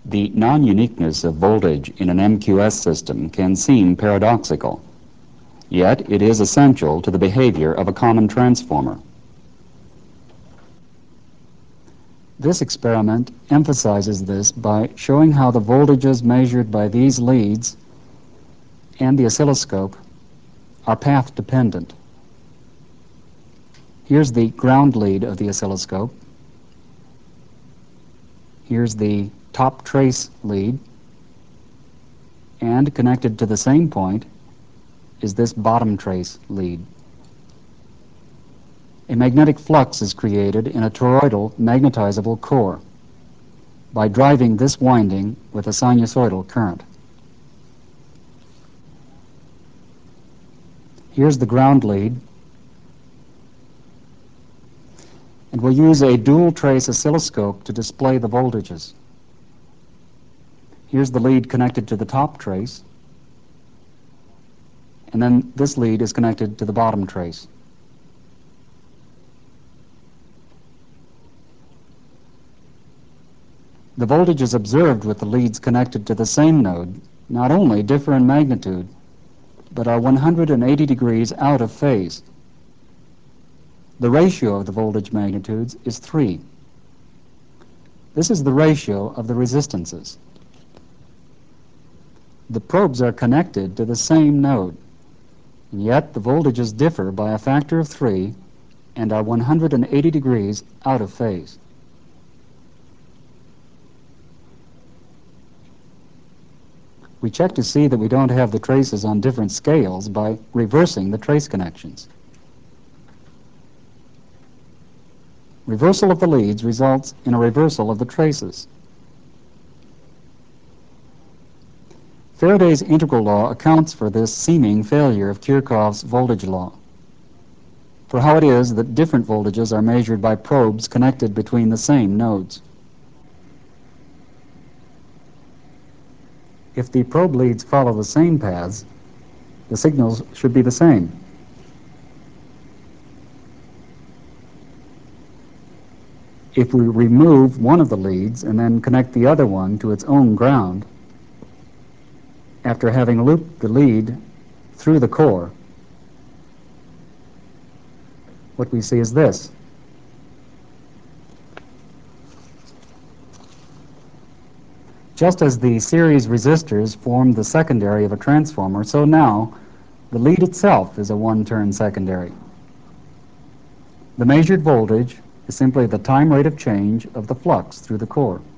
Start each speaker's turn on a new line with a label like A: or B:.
A: The non-uniqueness of voltage in an MQS system can seem paradoxical, yet it is essential to the behavior of a common transformer. This experiment emphasizes this by showing how the voltages measured by these leads and the oscilloscope are path dependent. Here's the ground lead of the oscilloscope. Here's the top trace lead, and connected to the same point is this bottom trace lead. A magnetic flux is created in a toroidal magnetizable core by driving this winding with a sinusoidal current. Here's the ground lead, and we'll use a dual trace oscilloscope to display the voltages. Here's the lead connected to the top trace, and then this lead is connected to the bottom trace. The voltages observed with the leads connected to the same node not only differ in magnitude, but are 180 degrees out of phase. The ratio of the voltage magnitudes is 3. This is the ratio of the resistances. The probes are connected to the same node, and yet the voltages differ by a factor of 3 and are 180 degrees out of phase. We check to see that we don't have the traces on different scales by reversing the trace connections. Reversal of the leads results in a reversal of the traces. Faraday's integral law accounts for this seeming failure of Kirchhoff's voltage law, for how it is that different voltages are measured by probes connected between the same nodes. If the probe leads follow the same paths, the signals should be the same. If we remove one of the leads and then connect the other one to its own ground, after having looped the lead through the core, what we see is this. Just as the series resistors form the secondary of a transformer, so now the lead itself is a one-turn secondary. The measured voltage is simply the time rate of change of the flux through the core.